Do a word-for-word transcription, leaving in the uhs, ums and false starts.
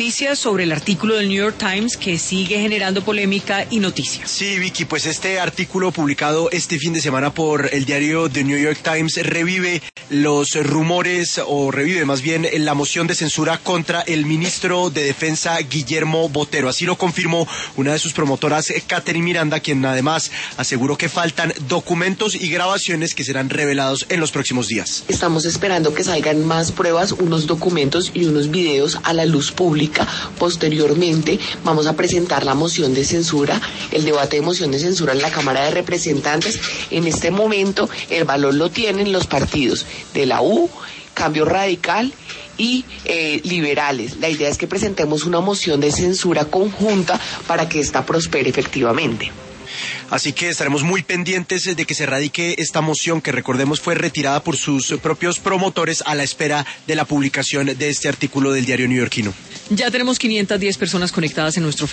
noticias sobre el artículo del New York Times que sigue generando polémica y noticias. Sí, Vicky, pues este artículo publicado este fin de semana por el diario The New York Times revive los rumores, o revive más bien la moción de censura contra el ministro de Defensa Guillermo Botero. Así lo confirmó una de sus promotoras, Catherine Miranda, quien además aseguró que faltan documentos y grabaciones que serán revelados en los próximos días. Estamos esperando que salgan más pruebas, unos documentos y unos videos a la luz pública. Posteriormente vamos a presentar la moción de censura, el debate de moción de censura en la Cámara de Representantes. En este momento el valor lo tienen los partidos de la U, Cambio Radical y eh, liberales. La idea es que presentemos una moción de censura conjunta para que esta prospere efectivamente. Así que estaremos muy pendientes de que se radique esta moción, que recordemos fue retirada por sus propios promotores a la espera de la publicación de este artículo del diario neoyorquino. Ya tenemos quinientas diez personas conectadas en nuestro